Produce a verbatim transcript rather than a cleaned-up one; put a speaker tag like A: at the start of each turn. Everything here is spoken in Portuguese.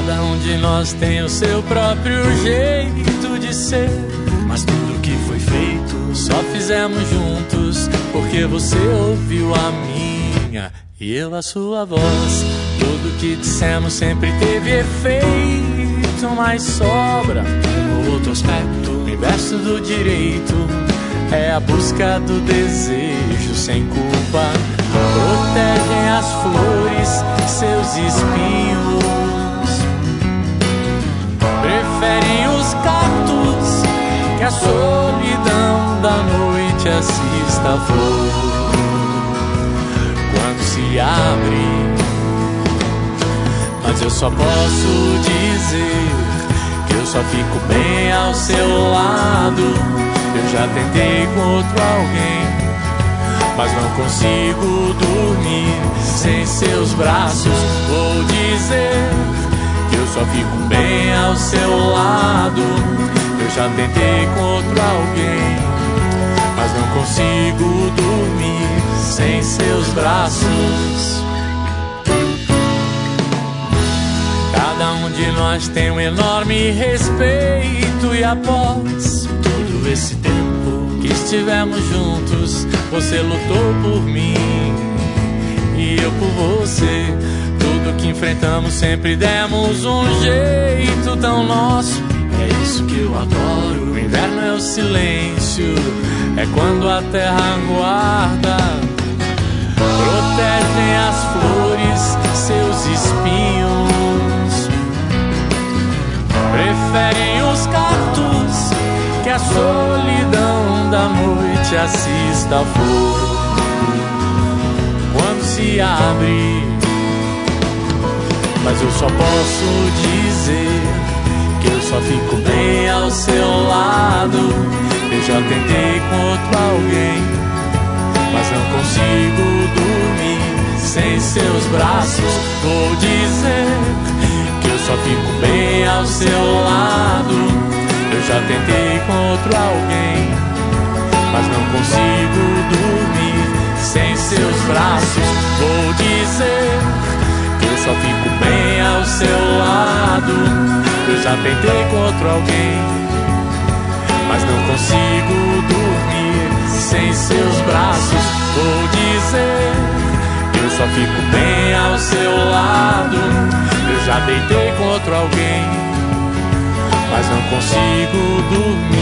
A: Cada um de nós tem o seu próprio jeito de ser, mas tudo que foi feito só fizemos juntos, porque você ouviu a minha e eu a sua voz. Tudo que dissemos sempre teve efeito, mas sobra um outro aspecto. O inverso do direito é a busca do desejo sem culpa. Protegem as flores, seus espinhos. Preferem os cactos que a solidão da noite assista a flor. Quando se abre, mas eu só posso dizer que eu só fico bem ao seu lado. Eu já tentei com outro alguém, mas não consigo dormir sem seus braços. Vou dizer que eu só fico bem ao seu lado. Eu já tentei com outro alguém, mas não consigo dormir sem seus braços. Cada um de nós tem um enorme respeito, e após todo esse tempo que estivemos juntos, você lutou por mim e eu por você. Tudo que enfrentamos sempre demos um jeito tão nosso. É isso que eu adoro. O inverno é o silêncio, é quando a terra aguarda. Protegem as flores, seus espinhos. Preferem os cactos que a solidão da noite assista a flor. Quando se abre, mas eu só posso dizer que eu só fico bem ao seu lado. Eu já tentei com outro alguém, mas não consigo dormir sem seus braços. Vou dizer que eu só fico bem ao seu lado. Eu já tentei com outro alguém, mas não consigo dormir sem seus braços. Vou dizer que eu só fico bem ao seu lado. Eu já tentei com outro alguém, mas não consigo dormir sem seus braços. Vou dizer que eu só fico bem ao seu lado. Eu já deitei com outro alguém, mas não consigo dormir